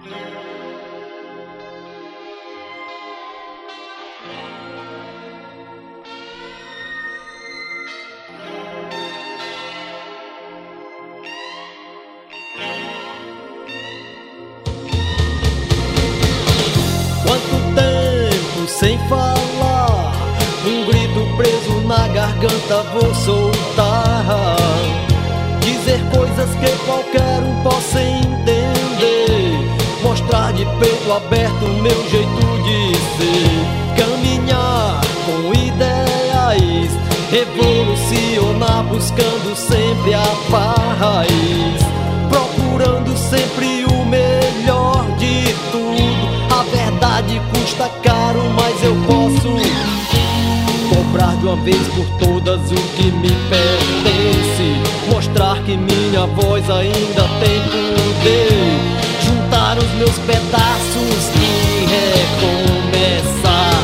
Quanto tempo sem falar, um grito preso na garganta vou soltar. Dizer coisas que qualquer um possa entender, mostrar de peito aberto o meu jeito de ser. Caminhar com ideais, revolucionar buscando sempre a paz, procurando sempre o melhor de tudo. A verdade custa caro, mas eu posso cobrar de uma vez por todas o que me pertence, mostrar que minha voz ainda tem poder, juntar os meus pedaços e recomeçar.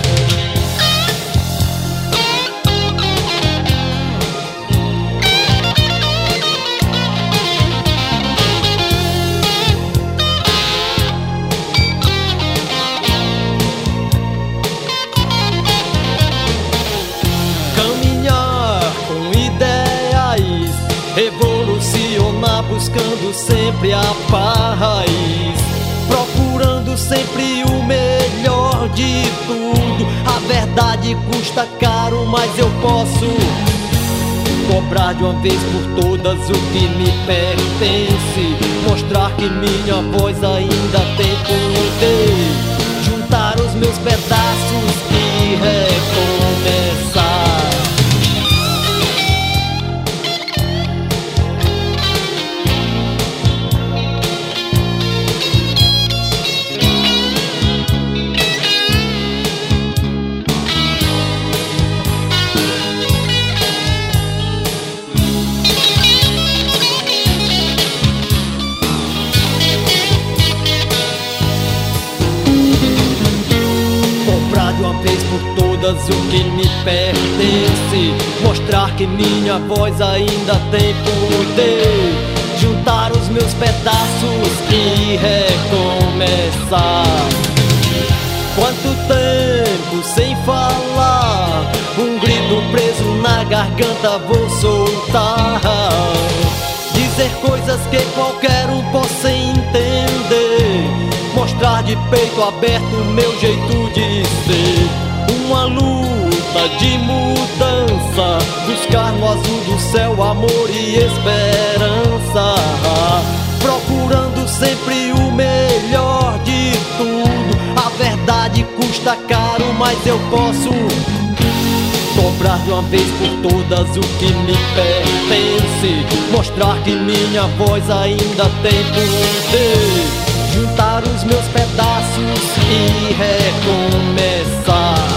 Revolucionar buscando sempre a paz, procurando sempre o melhor de tudo. A verdade custa caro, mas eu posso cobrar de uma vez por todas o que me pertence, mostrar que minha voz ainda tem poder, juntar os meus pedaços e recomeçar. De uma vez por todas o que me pertence, mostrar que minha voz ainda tem poder, juntar os meus pedaços e recomeçar. Quanto tempo sem falar, um grito preso na garganta vou soltar. Dizer coisas que qualquer um possa entender, mostrar de peito aberto o meu jeito de ser. Uma luta de mudança, buscar no azul do céu amor e esperança, procurando sempre o melhor de tudo. A verdade custa caro, mas eu posso cobrar de uma vez por todas o que me pertence, mostrar que minha voz ainda tem poder, juntar os meus pedaços e recomeçar.